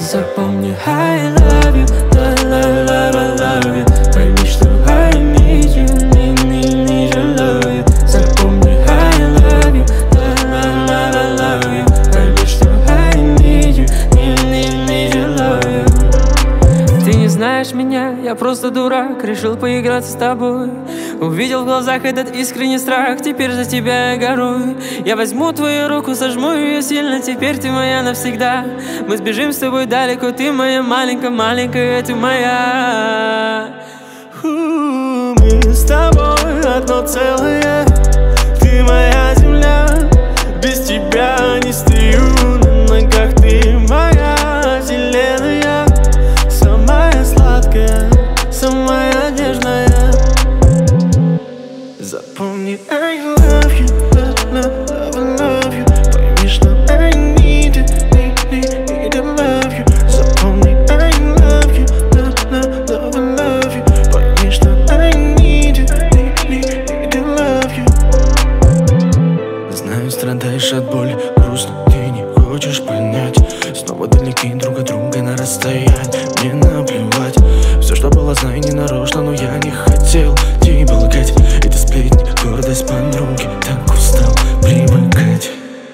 Запомни, I love you, love you. Пойми, что I need you, need your love you. Запомни, I love you, love you. Пойми, что I need you, need your love you. Ты не знаешь меня, я просто дурак, решил поиграться с тобой. Увидел в глазах этот искренний страх, теперь за тебя я горую. Я возьму твою руку, сожму ее сильно, теперь ты моя навсегда. Мы сбежим с тобой далеко, ты моя маленькая, ты моя. Мы с тобой одно целое, ты моя земля. Без тебя не стою на ногах, ты моя вселенная. Самая сладкая, самая нежная. Запомни, I love you, love you. Пойми, что I need to love you. Запомни, I love you, love you. Пойми, что I need to love you. Знаю, страдаешь от боли, грустно, ты не хочешь понять. Снова далеки друг от друга на расстоянии. Мне наплевать, все, что было, знаю, не нарочно, но я не хотел тебе лгать. Это сплетни, гордость подруги, так устал привыкать.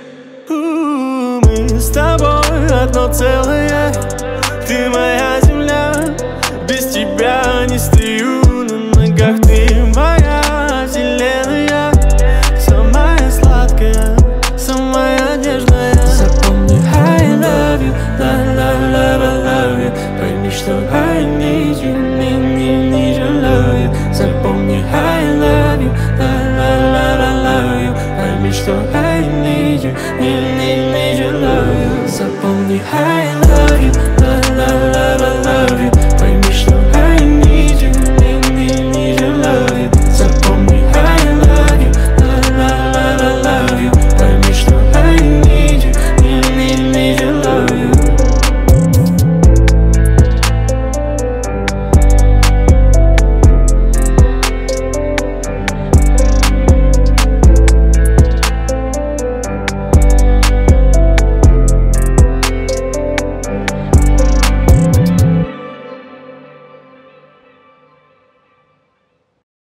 Мы с тобой одно целое, ты моя земля. Без тебя не стою на ногах, ты моя вселенная. Самая сладкая, самая нежная. Запомни, I love you, love you. Пойми, что I need you, need your love you. Запомни, I love you, love you. Пойми, что